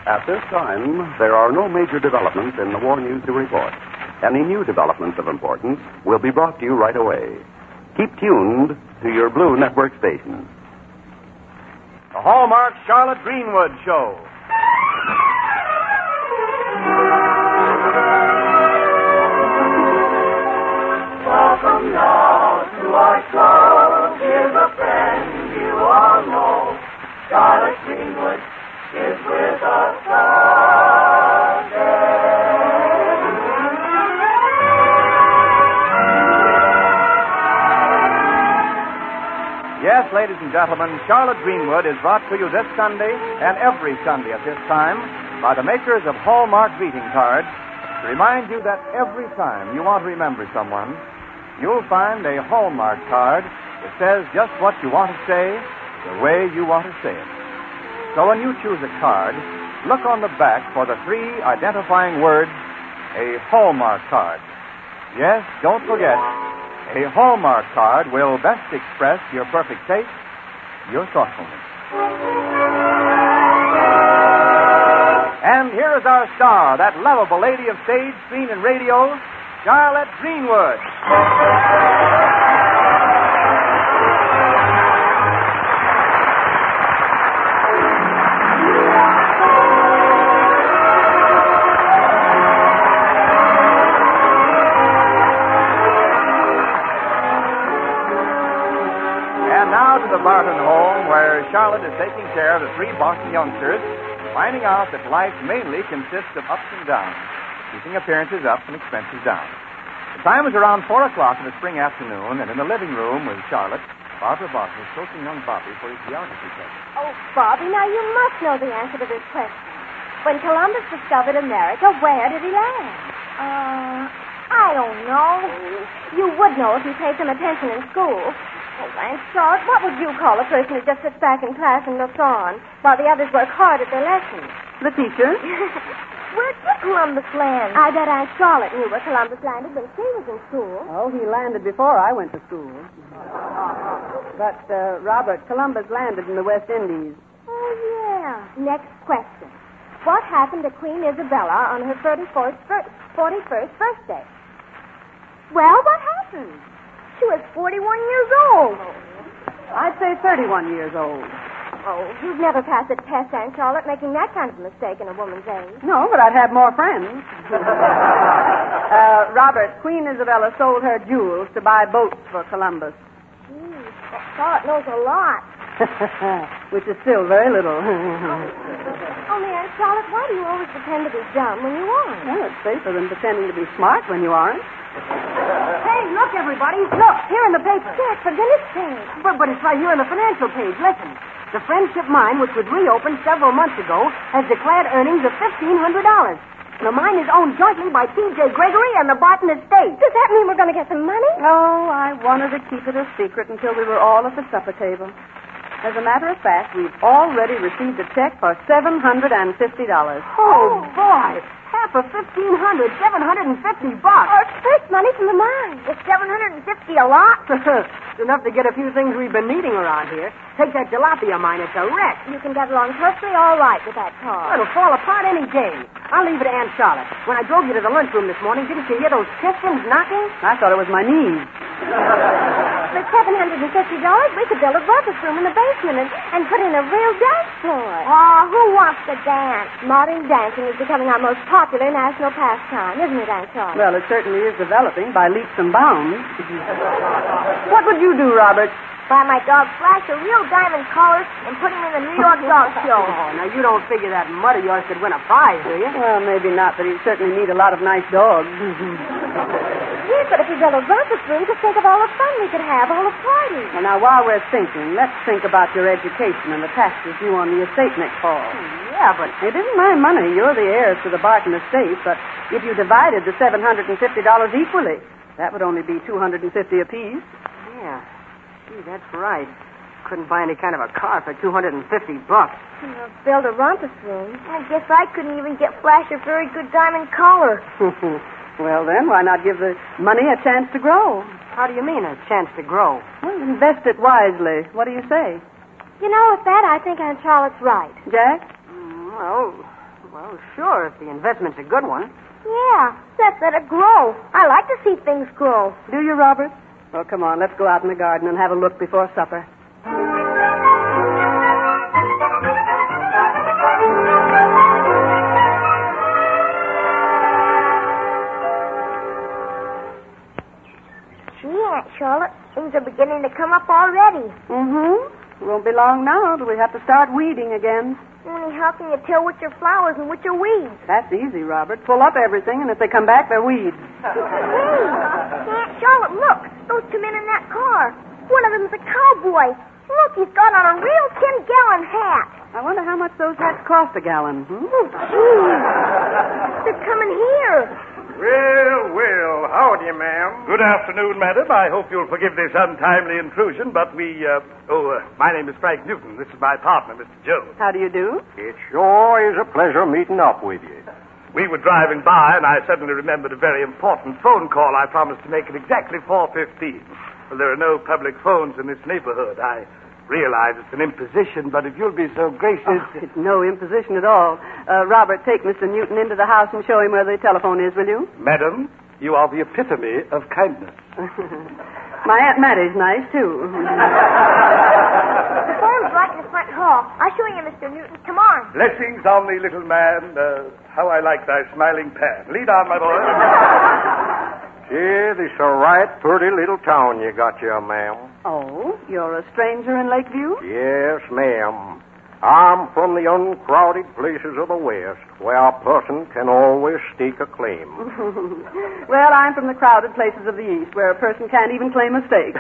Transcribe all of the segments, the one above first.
At this time, there are no major developments in the war news to report. Any new developments of importance will be brought to you right away. Keep tuned to your Blue Network station. The Hallmark Charlotte Greenwood Show. Welcome now to our show. Here's a friend you all know. Charlotte Greenwood is with us again. Yes, ladies and gentlemen, Charlotte Greenwood is brought to you this Sunday and every Sunday at this time by the makers of Hallmark greeting cards to remind you that every time you want to remember someone, you'll find a Hallmark card that says just what you want to say the way you want to say it. So when you choose a card, look on the back for the three identifying words, a Hallmark card. Yes, don't forget, a Hallmark card will best express your perfect taste, your thoughtfulness. And here is our star, that lovable lady of stage, screen, and radio, Charlotte Greenwood. And now to the Barton home, where Charlotte is taking care of the three Boston youngsters, finding out that life mainly consists of ups and downs, keeping appearances up and expenses down. The time was around 4 o'clock in the spring afternoon, and in the living room with Charlotte, Barbara Barton was coaching young Bobby for his geography test. Oh, Bobby, now you must know the answer to this question. When Columbus discovered America, where did he land? I don't know. You would know if you paid some attention in school. Oh, Aunt Charlotte, what would you call a person who just sits back in class and looks on while the others work hard at their lessons? The teacher? Where did Columbus land? I bet Aunt Charlotte knew where Columbus landed when she was in school. Oh, he landed before I went to school. But, Robert, Columbus landed in the West Indies. Oh, yeah. Next question. What happened to Queen Isabella on her 41st birthday? Well, what happened? She was 41 years old. I'd say 31 years old. Oh, you've never passed a test, Aunt Charlotte, making that kind of a mistake in a woman's age. No, but I'd have more friends. Robert, Queen Isabella sold her jewels to buy boats for Columbus. Gee, Charlotte knows a lot. Which is still very little. Only, Aunt Charlotte, why do you always pretend to be dumb when you aren't? Well, it's safer than pretending to be smart when you aren't. Hey, look, everybody. Look, here in the paper. Jack, for goodness sake. But it's right here in the financial page. Listen. The Friendship Mine, which was reopened several months ago, has declared earnings of $1,500. The mine is owned jointly by T.J. Gregory and the Barton Estate. Does that mean we're going to get some money? Oh, I wanted to keep it a secret until we were all at the supper table. As a matter of fact, we've already received a check for $750. Oh, boy. Half of $1,500, $750. Our first money from the mine. Is $750 a lot? It's enough to get a few things we've been needing around here. Take that jalapeno mine. It's a wreck. You can get along perfectly all right with that car. It'll fall apart any day. I'll leave it to Aunt Charlotte. When I drove you to the lunchroom this morning, didn't you hear those pistons knocking? I thought it was my knees. For $750, we could build a breakfast room in the basement and put in a real dance floor. Oh, who wants to dance? Modern dancing is becoming our most popular national pastime, isn't it, Aunt Charlotte? Well, it certainly is developing by leaps and bounds. What would you do, Robert? Buy my dog Flash a real diamond collar and put him in the New York Dog Show. Oh, now you don't figure that mutt of yours could win a prize, do you? Well, maybe not, but he'd certainly need a lot of nice dogs. Yes, but if we build a breakfast room, just think of all the fun we could have, all the parties. Well, now, while we're thinking, let's think about your education and the taxes due on the estate next fall. Yeah, but it isn't my money. You're the heirs to the Barton estate, but if you divided the $750 equally, that would only be $250 apiece. Yeah. Gee, that's right. Couldn't buy any kind of a car for $250. Build a rumpus room. I guess I couldn't even get Flash a very good diamond collar. Well, then, why not give the money a chance to grow? How do you mean, a chance to grow? Well, invest it wisely. What do you say? You know, at that, I think Aunt Charlotte's right. Jack? Well, Well, sure, if the investment's a good one. Yeah, let's let it grow. I like to see things grow. Do you, Robert? Well, come on, let's go out in the garden and have a look before supper. Gee, Aunt Charlotte, things are beginning to come up already. Mm-hmm. It won't be long now till we have to start weeding again. Only how can you tell which are flowers and which are weeds? That's easy, Robert. Pull up everything, and if they come back, they're weeds. Hey, Aunt Charlotte, look. Those two men in that car. One of them's a cowboy. Look, he's got on a real 10-gallon hat. I wonder how much those hats cost a gallon. Oh, gee. They're coming here. Well, howdy, ma'am. Good afternoon, madam. I hope you'll forgive this untimely intrusion, but my name is Frank Newton. This is my partner, Mr. Jones. How do you do? It sure is a pleasure meeting up with you. We were driving by, and I suddenly remembered a very important phone call I promised to make at exactly 4:15. Well, there are no public phones in this neighborhood. I realize it's an imposition, but if you'll be so gracious... Oh, it's no imposition at all. Robert, take Mr. Newton into the house and show him where the telephone is, will you? Madam, you are the epitome of kindness. My Aunt Mattie's nice, too. The phone's right in the front hall. I'll show you, Mr. Newton. Come on. Blessings on thee, little man. How I like thy smiling pan. Lead on, my boy. Gee, this is a right pretty little town you got here, ma'am. Oh, you're a stranger in Lakeview? Yes, ma'am. I'm from the uncrowded places of the West, where a person can always stake a claim. Well, I'm from the crowded places of the East, where a person can't even claim a stake.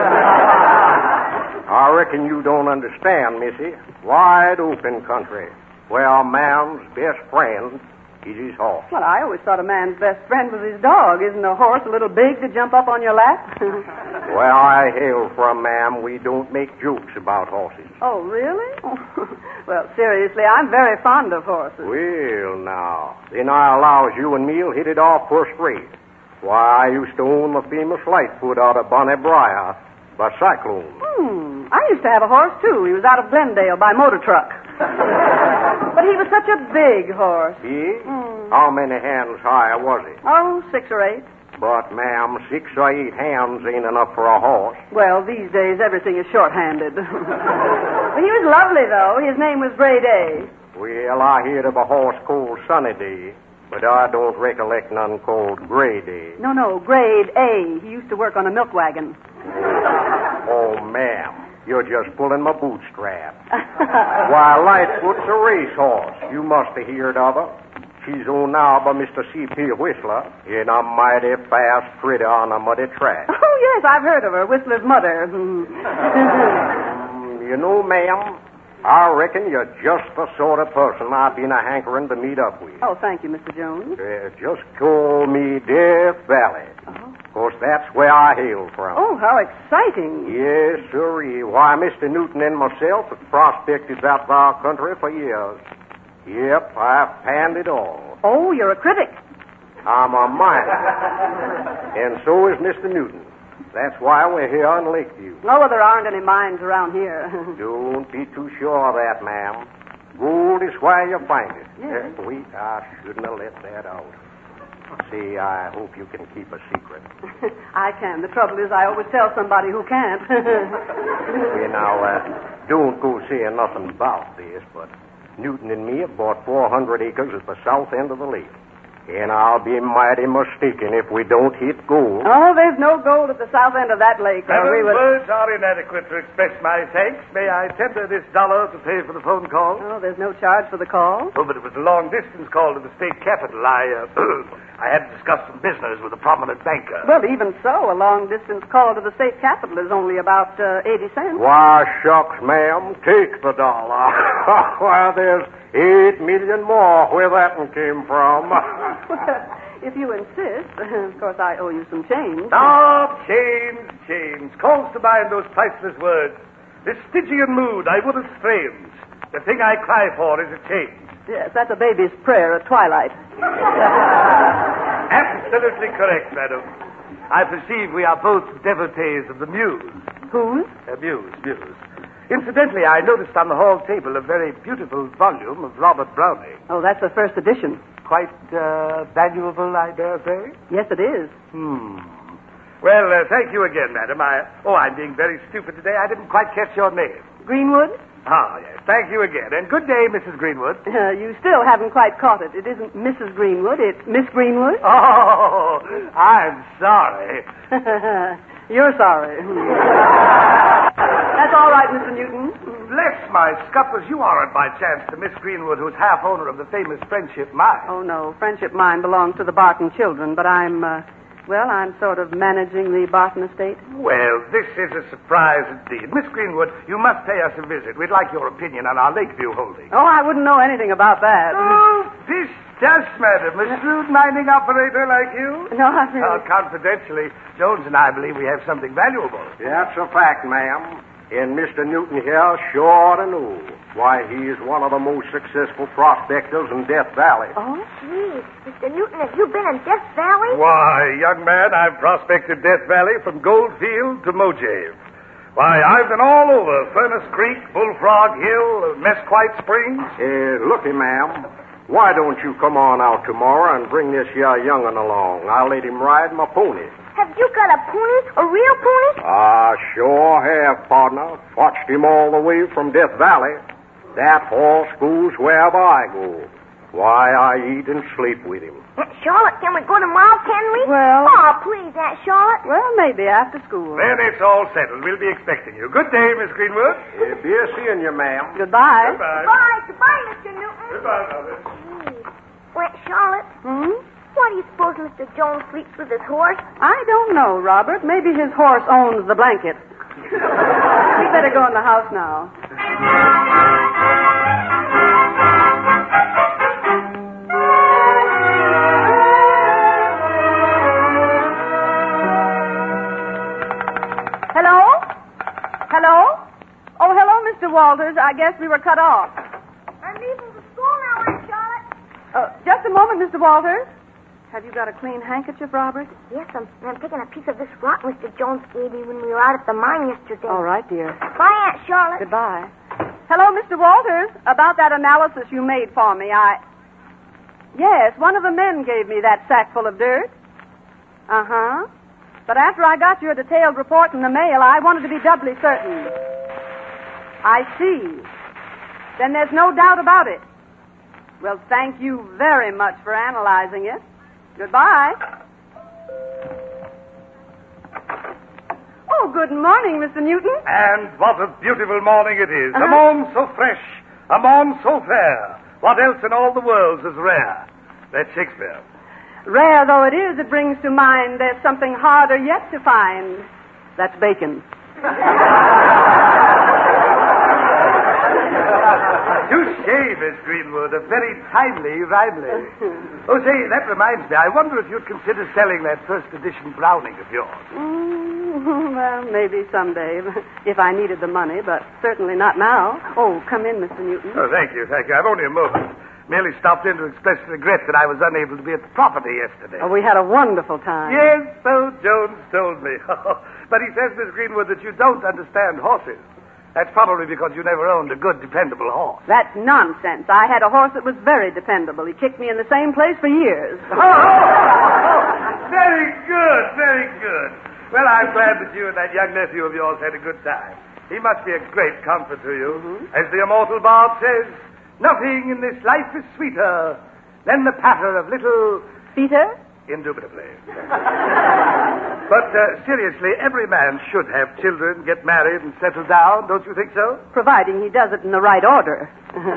I reckon you don't understand, missy. Wide open country, where a man's best friend is his horse. Well, I always thought a man's best friend was his dog. Isn't a horse a little big to jump up on your lap? Where I hail from, ma'am, we don't make jokes about horses. Oh, really? Well, seriously, I'm very fond of horses. Well, now, then I allows you and me'll hit it off first rate. Why, I used to own the famous Lightfoot out of Bonnie Briar by Cyclone. I used to have a horse, too. He was out of Glendale by motor truck. But he was such a big horse. Big? How many hands high was he? Oh, 6 or 8. But, ma'am, 6 or 8 hands ain't enough for a horse. Well, these days, everything is short-handed. But he was lovely, though. His name was Gray Day. Well, I heard of a horse called Sunny Day, but I don't recollect none called Gray Day. No, Grade A. He used to work on a milk wagon. Oh, ma'am, you're just pulling my bootstrap. Why, Lightfoot's a racehorse. You must have heard of her. She's owned now by Mr. C.P. Whistler in a mighty fast critter on a muddy track. Oh, yes, I've heard of her. Whistler's mother. You know, ma'am, I reckon you're just the sort of person I've been a hankering to meet up with. Oh, thank you, Mr. Jones. Just call me Death Valley. Of course, that's where I hail from. Oh, how exciting. Yes, sirree. Why, Mr. Newton and myself have prospected that our country for years. Yep, I've panned it all. Oh, you're a critic. I'm a miner. And so is Mr. Newton. That's why we're here in Lakeview. Oh, well, there aren't any mines around here. Don't be too sure of that, ma'am. Gold is where you find it. Yes. Wait, I shouldn't have let that out. See, I hope you can keep a secret. I can. The trouble is I always tell somebody who can't. Now, don't go saying nothing about this, but Newton and me have bought 400 acres at the south end of the lake. And I'll be mighty mistaken if we don't hit gold. Oh, there's no gold at the south end of that lake. Madam, words are inadequate to express my thanks. May I tender this $1 to pay for the phone call? Oh, there's no charge for the call? Oh, but it was a long-distance call to the state capital. I had to discuss some business with a prominent banker. Well, even so, a long-distance call to the state capital is only about 80 cents. Why, shucks, ma'am, take the $1. Why, there's 8 million more where that one came from. Well, if you insist. Of course, I owe you some change. Oh, change. Calls to mind those priceless words. This Stygian mood I would have strange. The thing I cry for is a change. Yes, that's a baby's prayer at twilight. Absolutely correct, madam. I perceive we are both devotees of the muse. Whose? Muse. Incidentally, I noticed on the hall table a very beautiful volume of Robert Browning. Oh, that's the first edition. Quite valuable, I dare say. Yes, it is. Well, thank you again, madam. I'm being very stupid today. I didn't quite catch your name. Greenwood? Ah, yes. Thank you again. And good day, Mrs. Greenwood. You still haven't quite caught it. It isn't Mrs. Greenwood. It's Miss Greenwood. Oh, I'm sorry. You're sorry. That's all right, Mr. Newton. Bless my scuppers, you aren't by chance the Miss Greenwood who's half owner of the famous Friendship Mine. Oh, no. Friendship Mine belongs to the Barton children, but I'm sort of managing the Barton estate. Well, this is a surprise indeed. Miss Greenwood, you must pay us a visit. We'd like your opinion on our Lakeview holding. Oh, I wouldn't know anything about that. Oh, this does, madam. A shrewd mining operator like you? No, I really... Confidentially, Jones and I believe we have something valuable. That's a fact, ma'am. And Mr. Newton here sure to know why he is one of the most successful prospectors in Death Valley. Oh, gee. Mr. Newton, have you been in Death Valley? Why, young man, I've prospected Death Valley from Goldfield to Mojave. Why, I've been all over Furnace Creek, Bullfrog Hill, Mesquite Springs. Looky, ma'am. Why don't you come on out tomorrow and bring this here young'un along? I'll let him ride my pony. Have you got a pony? A real pony? I sure have, partner. Watched him all the way from Death Valley. That horse goes wherever I go. Why, I eat and sleep with him. Aunt Charlotte, can we go tomorrow, can we? Well... Oh, please, Aunt Charlotte. Well, maybe after school. Then it's all settled. We'll be expecting you. Good day, Miss Greenwood. Be a seeing you, ma'am. Goodbye. Goodbye. Goodbye, Mr. Newton. Goodbye, Mother. Gee. Aunt Charlotte, why do you suppose Mr. Jones sleeps with his horse? I don't know, Robert. Maybe his horse owns the blanket. We'd better go in the house now. Hello? Hello? Oh, hello, Mr. Walters. I guess we were cut off. I'm leaving for school now, Aunt Charlotte. Just a moment, Mr. Walters. Have you got a clean handkerchief, Robert? Yes, I'm taking a piece of this rock Mr. Jones gave me when we were out at the mine yesterday. All right, dear. Bye, Aunt Charlotte. Goodbye. Hello, Mr. Walters. About that analysis you made for me, Yes, one of the men gave me that sack full of dirt. Uh-huh. But after I got your detailed report in the mail, I wanted to be doubly certain. I see. Then there's no doubt about it. Well, thank you very much for analyzing it. Goodbye. Oh, good morning, Mr. Newton. And what a beautiful morning it is. A morn so fresh, a morn so fair. What else in all the world's as rare? That's Shakespeare. Rare though it is, it brings to mind there's something harder yet to find. That's bacon. Touché, Miss Greenwood. A very timely rhymely. Oh, say, that reminds me. I wonder if you'd consider selling that first edition Browning of yours. Well, maybe someday, if I needed the money, but certainly not now. Oh, come in, Mr. Newton. Oh, thank you. I've only a moment. Merely stopped in to express regret that I was unable to be at the property yesterday. Oh, we had a wonderful time. Yes, so Jones told me. But he says, Miss Greenwood, that you don't understand horses. That's probably because you never owned a good, dependable horse. That's nonsense. I had a horse that was very dependable. He kicked me in the same place for years. Very good, very good. Well, I'm glad that you and that young nephew of yours had a good time. He must be a great comfort to you. As the immortal bard says, nothing in this life is sweeter than the patter of little... Peter? Indubitably. But seriously, every man should have children, get married, and settle down. Don't you think so? Providing he does it in the right order.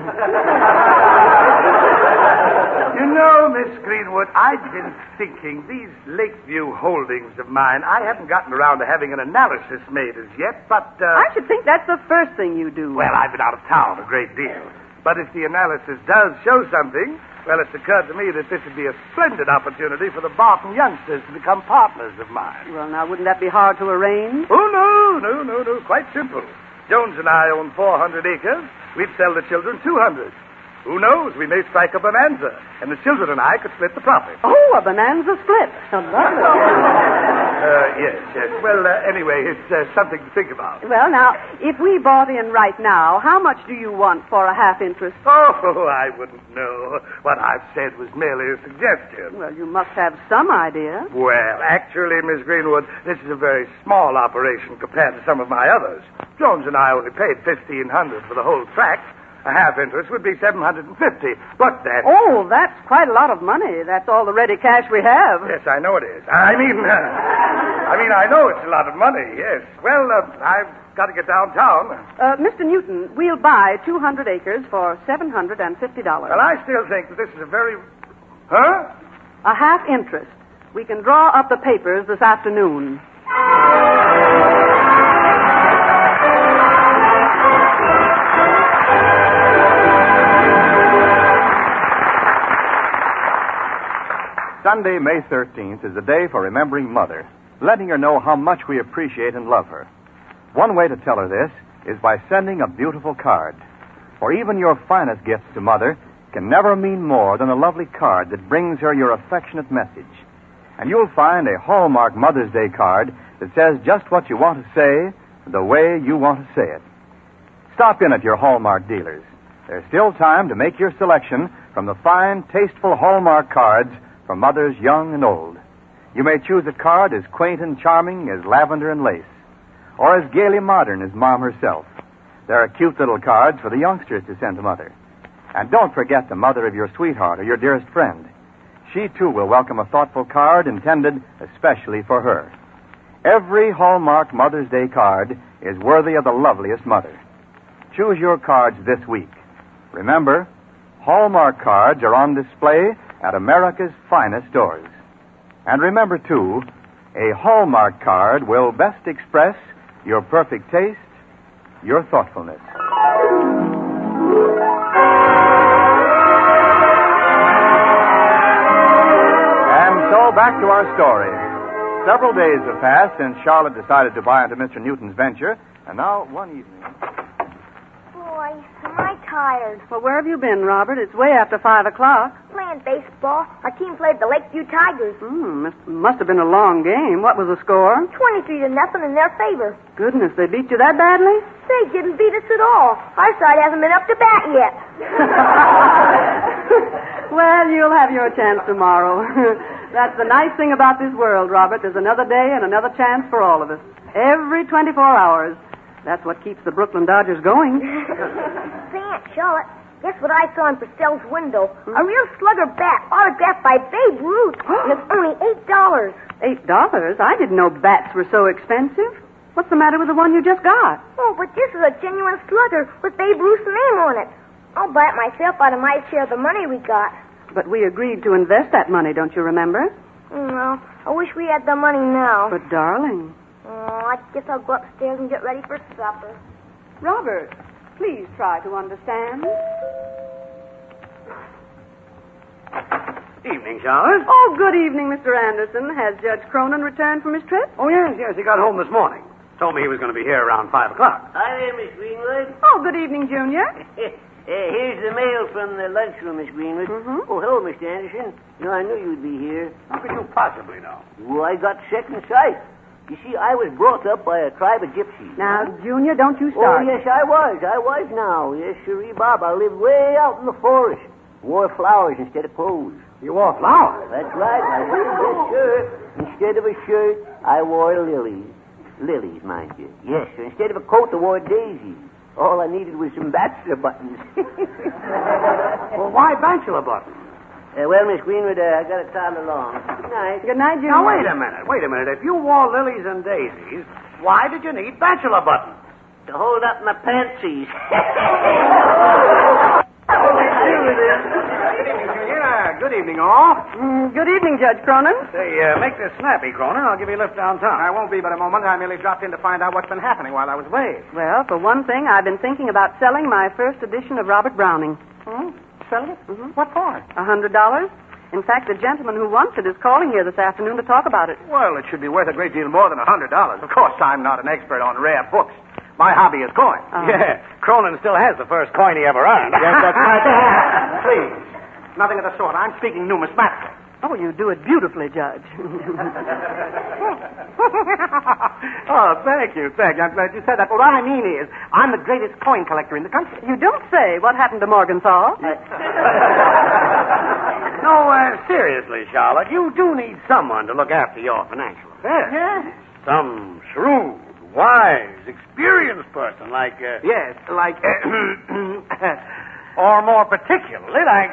You know, Miss Greenwood, I've been thinking, these Lakeview holdings of mine, I haven't gotten around to having an analysis made as yet, but... I should think that's the first thing you do. Well, I've been out of town a great deal. But if the analysis does show something, well, it's occurred to me that this would be a splendid opportunity for the Barton youngsters to become partners of mine. Well, now, wouldn't that be hard to arrange? Oh, no. Quite simple. Jones and I own 400 acres. We'd sell the children 200. Who knows? We may strike a bonanza, and the children and I could split the profit. Oh, a bonanza split. Lovely. Yes. Well, anyway, it's something to think about. Well, now, if we bought in right now, how much do you want for a half interest? Oh, I wouldn't know. What I've said was merely a suggestion. Well, you must have some idea. Well, actually, Miss Greenwood, this is a very small operation compared to some of my others. Jones and I only paid $1,500 for the whole tract. A half interest would be $750. But that... Oh, that's quite a lot of money. That's all the ready cash we have. Yes, I know it is. I know it's a lot of money, yes. Well, I've got to get downtown. Mr. Newton, we'll buy 200 acres for $750. Well, I still think that this is a very... Huh? A half interest. We can draw up the papers this afternoon. Sunday, May 13th, is a day for remembering Mother, letting her know how much we appreciate and love her. One way to tell her this is by sending a beautiful card. For even your finest gifts to Mother can never mean more than a lovely card that brings her your affectionate message. And you'll find a Hallmark Mother's Day card that says just what you want to say, the way you want to say it. Stop in at your Hallmark dealers. There's still time to make your selection from the fine, tasteful Hallmark cards for mothers young and old. You may choose a card as quaint and charming as lavender and lace, or as gaily modern as Mom herself. There are cute little cards for the youngsters to send to Mother. And don't forget the mother of your sweetheart or your dearest friend. She, too, will welcome a thoughtful card intended especially for her. Every Hallmark Mother's Day card is worthy of the loveliest mother. Choose your cards this week. Remember, Hallmark cards are on display at America's finest stores. And remember, too, a Hallmark card will best express your perfect taste, your thoughtfulness. And so back to our story. Several days have passed since Charlotte decided to buy into Mr. Newton's venture, and now one evening... Boy, am I tired. Well, where have you been, Robert? It's way after 5 o'clock. Playing baseball. Our team played the Lakeview Tigers. Must have been a long game. What was the score? 23-0 in their favor. Goodness, they beat you that badly? They didn't beat us at all. Our side hasn't been up to bat yet. Well, you'll have your chance tomorrow. That's the nice thing about this world, Robert. There's another day and another chance for all of us. Every 24 hours. That's what keeps the Brooklyn Dodgers going. Say, Aunt Charlotte, guess what I saw in Purcell's window? A real slugger bat autographed by Babe Ruth. And it's only $8. $8? I didn't know bats were so expensive. What's the matter with the one you just got? Oh, but this is a genuine slugger with Babe Ruth's name on it. I'll buy it myself out of my share of the money we got. But we agreed to invest that money, don't you remember? Well, I wish we had the money now. But, darling... Oh, I guess I'll go upstairs and get ready for supper. Robert, please try to understand. Evening, Charlotte. Oh, good evening, Mr. Anderson. Has Judge Cronin returned from his trip? Oh, yes. He got home this morning. Told me he was going to be here around 5 o'clock. Hi there, Miss Greenwood. Oh, good evening, Junior. Here's the mail from the lunchroom, Miss Greenwood. Mm-hmm. Oh, hello, Mr. Anderson. No, I knew you'd be here. How could you possibly know? Well, I got second sight. You see, I was brought up by a tribe of gypsies. Now, Junior, don't you Oh, start. yes, I was now. Yes, sirree, Bob. I lived way out in the forest. Wore flowers instead of clothes. You wore flowers? That's right. I did, yes, sir. Instead of a shirt, I wore lilies. Lilies, mind you. Yes, sir. Instead of a coat, I wore daisies. All I needed was some bachelor buttons. Well, why bachelor buttons? Well, Miss Greenwood, I got to toddle along. Good night. Good night, Junior. Now, wait a minute. If you wore lilies and daisies, why did you need bachelor buttons? To hold up my pantsies. Good evening, all. Good evening, Judge Cronin. Say, make this snappy, Cronin. I'll give you a lift downtown. I won't be but a moment. I merely dropped in to find out what's been happening while I was away. Well, for one thing, I've been thinking about selling my first edition of Robert Browning. Selling it? What for? $100. In fact, the gentleman who wants it is calling here this afternoon to talk about it. Well, it should be worth a great deal more than $100. Of course, I'm not an expert on rare books. My hobby is coin. Yeah, Cronin still has the first coin he ever earned. Yes, that's right. Please. Nothing of the sort. I'm speaking numismatically. Oh, you do it beautifully, Judge. Oh, thank you. I'm glad you said that. But what I mean is, I'm the greatest coin collector in the country. You don't say. What happened to Morgenthau? No, seriously, Charlotte, you do need someone to look after your financial affairs. Yes. Some shrewd, wise, experienced person like... Yes, like... or more particularly, like...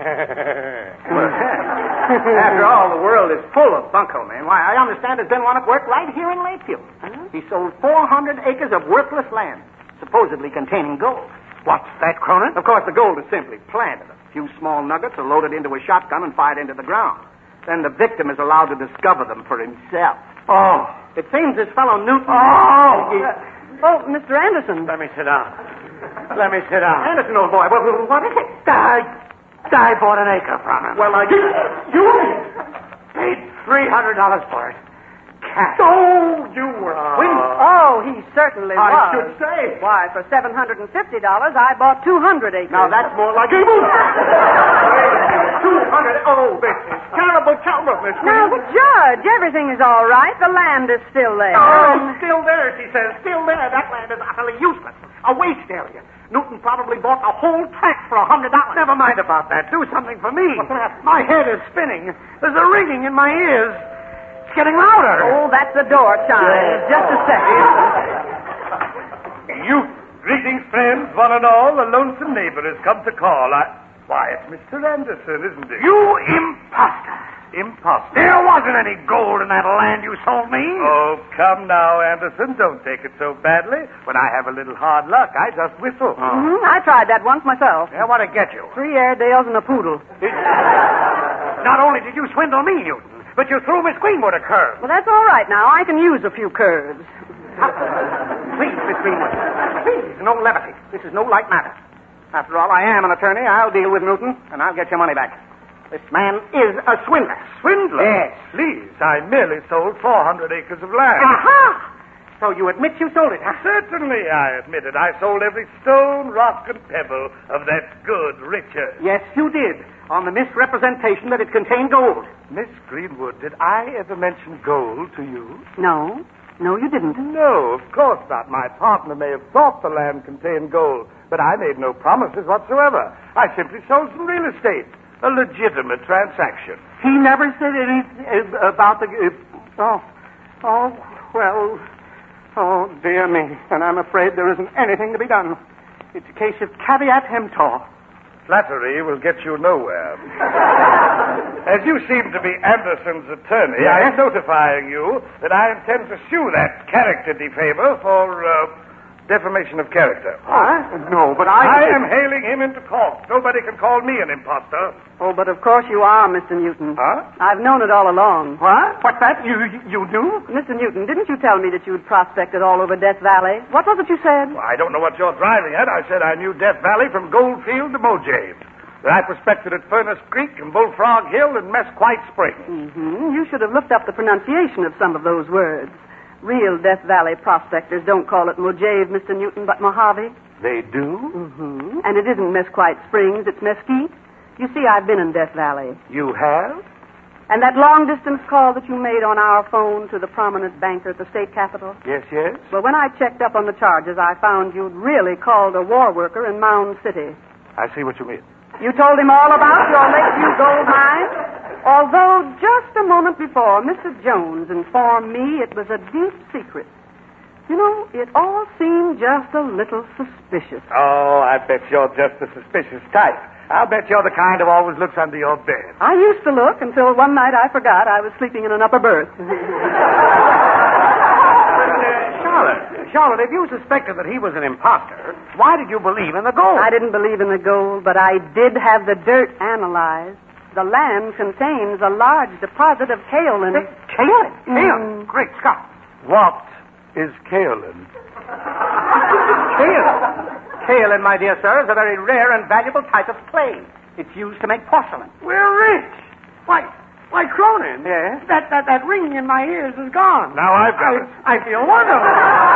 After all, the world is full of bunco men. Why, I understand there's been one at work right here in Lakeview. He sold 400 acres of worthless land, supposedly containing gold. What's that, Cronin? Of course, the gold is simply planted. A few small nuggets are loaded into a shotgun and fired into the ground. Then the victim is allowed to discover them for himself. Oh. It seems this fellow Newton... Oh, Mr. Anderson. Let me sit down. Anderson, old boy, what is it? I bought an acre from him. Well, you Paid $300 for it. Cash. Oh, you were Oh, he certainly was. I should say. Why, for $750, I bought 200 acres. Now, that's more like a... 200. Oh, this is terrible, Miss Now, Judge, everything is all right. The land is still there. Oh, still there, she says. Still there. That land is utterly useless. A waste area. Newton probably bought the whole tract for $100. Never mind about that. Do something for me. What's the matter? My head is spinning. There's a ringing in my ears. It's getting louder. Oh, that's the door chime. Just a second. Greetings, friends, one and all. A lonesome neighbor has come to call. Why, it's Mr. Anderson, isn't it? You imposter. Imposter? There wasn't any gold in that land you sold me. Oh, come now, Anderson. Don't take it so badly. When I have a little hard luck, I just whistle. I tried that once myself. Yeah, what'd it get you? 3 Airedales and a poodle. Not only did you swindle me, Newton, but you threw Miss Greenwood a curve. Well, that's all right now. I can use a few curves. Please, Miss Greenwood. Please, no levity. This is no light matter. After all, I am an attorney. I'll deal with Newton, and I'll get your money back. This man is a swindler. Swindler? Yes. Please, I merely sold 400 acres of land. Aha! So you admit you sold it, huh? Certainly, I admit it. I sold every stone, rock, and pebble of that good Richard. Yes, you did, on the misrepresentation that it contained gold. Miss Greenwood, did I ever mention gold to you? No. No, you didn't. No, of course not. My partner may have thought the land contained gold, but I made no promises whatsoever. I simply sold some real estate. A legitimate transaction. He never said anything about the... Oh, dear me. And I'm afraid there isn't anything to be done. It's a case of caveat emptor. Flattery will get you nowhere. As you seem to be Anderson's attorney, Yes? I am notifying you that I intend to sue that character defamer for defamation of character. No, but I am hailing him into court. Nobody can call me an imposter. Oh, but of course you are, Mr. Newton. Huh? I've known it all along. What? What's that? You knew? Mr. Newton, didn't you tell me that you'd prospected all over Death Valley? What was it you said? Well, I don't know what you're driving at. I said I knew Death Valley from Goldfield to Mojave. That I prospected at Furnace Creek and Bullfrog Hill and Mesquite Spring. Mm-hmm. You should have looked up the pronunciation of some of those words. Real Death Valley prospectors don't call it Mojave, Mr. Newton, but Mojave. They do? Mm-hmm. And it isn't Mesquite Springs, it's Mesquite. You see, I've been in Death Valley. You have? And that long-distance call that you made on our phone to the prominent banker at the state capitol? Yes, yes. Well, when I checked up on the charges, I found you'd really called a war worker in Mound City. I see what you mean. You told him all about your Lakeview gold mine? Although just a moment before, Mr. Jones informed me it was a deep secret. You know, it all seemed just a little suspicious. Oh, I bet you're just a suspicious type. I'll bet you're the kind who always looks under your bed. I used to look until one night I forgot I was sleeping in an upper berth. Charlotte, if you suspected that he was an imposter, why did you believe in the gold? I didn't believe in the gold, but I did have the dirt analyzed. The land contains a large deposit of kaolin. Kaolin? Kaolin? Great Scott. What is kaolin? Kaolin. Kaolin, my dear sir, is a very rare and valuable type of clay. It's used to make porcelain. We're rich. Why, Cronin. Yes? That ringing in my ears is gone. Now I've got it. I feel wonderful.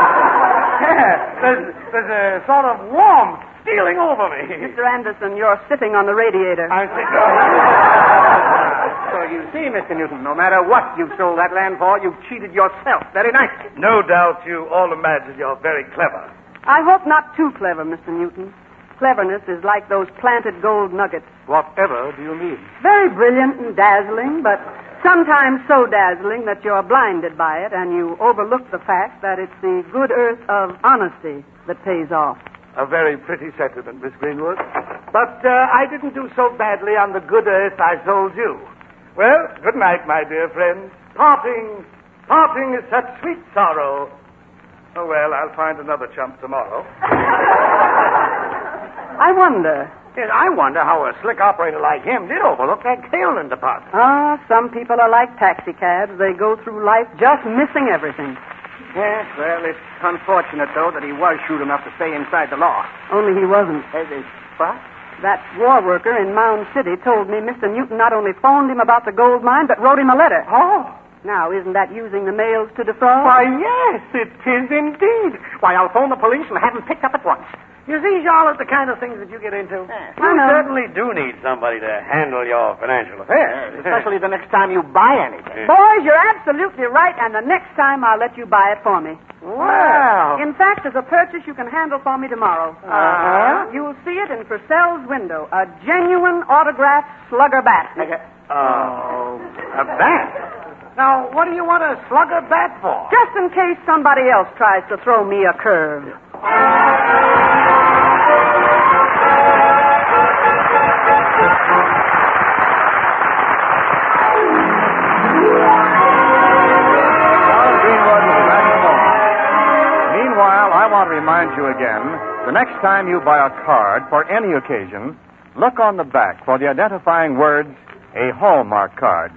Yeah, there's a sort of warmth stealing over me. Mr. Anderson, you're sitting on the radiator. I think. So you see, Mr. Newton, no matter what you sold that land for, you've cheated yourself very nicely. No doubt you all imagine you're very clever. I hope not too clever, Mr. Newton. Cleverness is like those planted gold nuggets. Whatever do you mean? Very brilliant and dazzling, but sometimes so dazzling that you're blinded by it and you overlook the fact that it's the good earth of honesty that pays off. A very pretty sentiment, Miss Greenwood. But I didn't do so badly on the good earth I sold you. Well, good night, my dear friends. Parting is such sweet sorrow. Oh, well, I'll find another chump tomorrow. I wonder. Yes, I wonder how a slick operator like him did overlook that Kaelin deposit. Some people are like taxicabs. They go through life just missing everything. Yes, well, it's unfortunate, though, that he was shrewd enough to stay inside the law. Only he wasn't. What? That war worker in Mound City told me Mr. Newton not only phoned him about the gold mine, but wrote him a letter. Oh. Now, isn't that using the mails to defraud? Why, yes, it is indeed. Why, I'll phone the police and have them picked up at once. You see, Charlotte, the kind of things that you get into. You certainly do need somebody to handle your financial affairs. Especially the next time you buy anything. Boys, you're absolutely right, and the next time I'll let you buy it for me. Wow. In fact, there's a purchase you can handle for me tomorrow. You'll see it in Purcell's window. A genuine autographed slugger bat. A bat? Now, what do you want a slugger bat for? Just in case somebody else tries to throw me a curve. I want to remind you again, the next time you buy a card for any occasion, look on the back for the identifying words, a Hallmark card.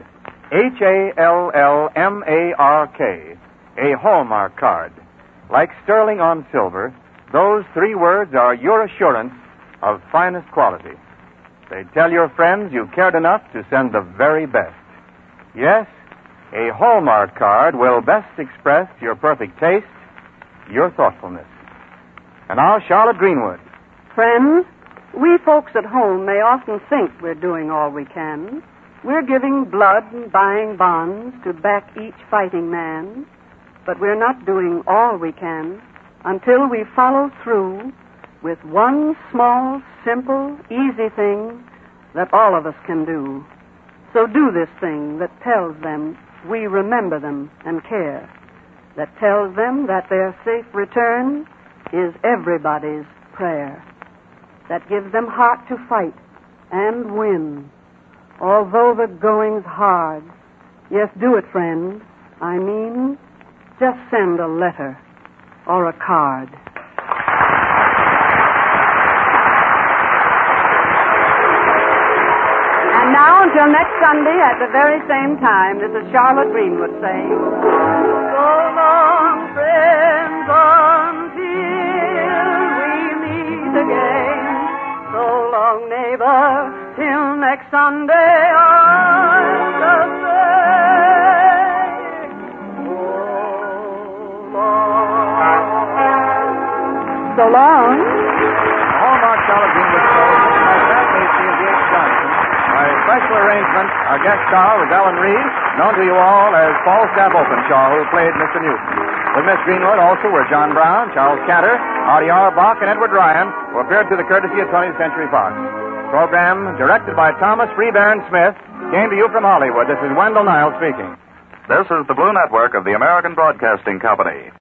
Hallmark. A Hallmark card. Like sterling on silver, those three words are your assurance of finest quality. They tell your friends you cared enough to send the very best. Yes, a Hallmark card will best express your perfect taste, your thoughtfulness. And now, Charlotte Greenwood. Friends, we folks at home may often think we're doing all we can. We're giving blood and buying bonds to back each fighting man. But we're not doing all we can until we follow through with one small, simple, easy thing that all of us can do. So do this thing that tells them we remember them and care. That tells them that their safe return is everybody's prayer. That gives them heart to fight and win. Although the going's hard. Yes, do it, friend. I mean, just send a letter or a card. And now, until next Sunday at the very same time, this is Charlotte Greenwood saying, so long, friends, until we meet again. So long, neighbor, till next Sunday, I'm the same. So long. Hallmark Charlotte Greenwood Show, myself, H.C.H. Johnson. By special arrangement, our guest star was Ellen Reed, known to you all as Falstaff Openshaw, who played Mr. Newton. With Miss Greenwood also were John Brown, Charles Cantor, Artie Auerbach, and Edward Ryan, who appeared through the courtesy of 20th Century Fox. Program directed by Thomas Freebairn Smith came to you from Hollywood. This is Wendell Niles speaking. This is the Blue Network of the American Broadcasting Company.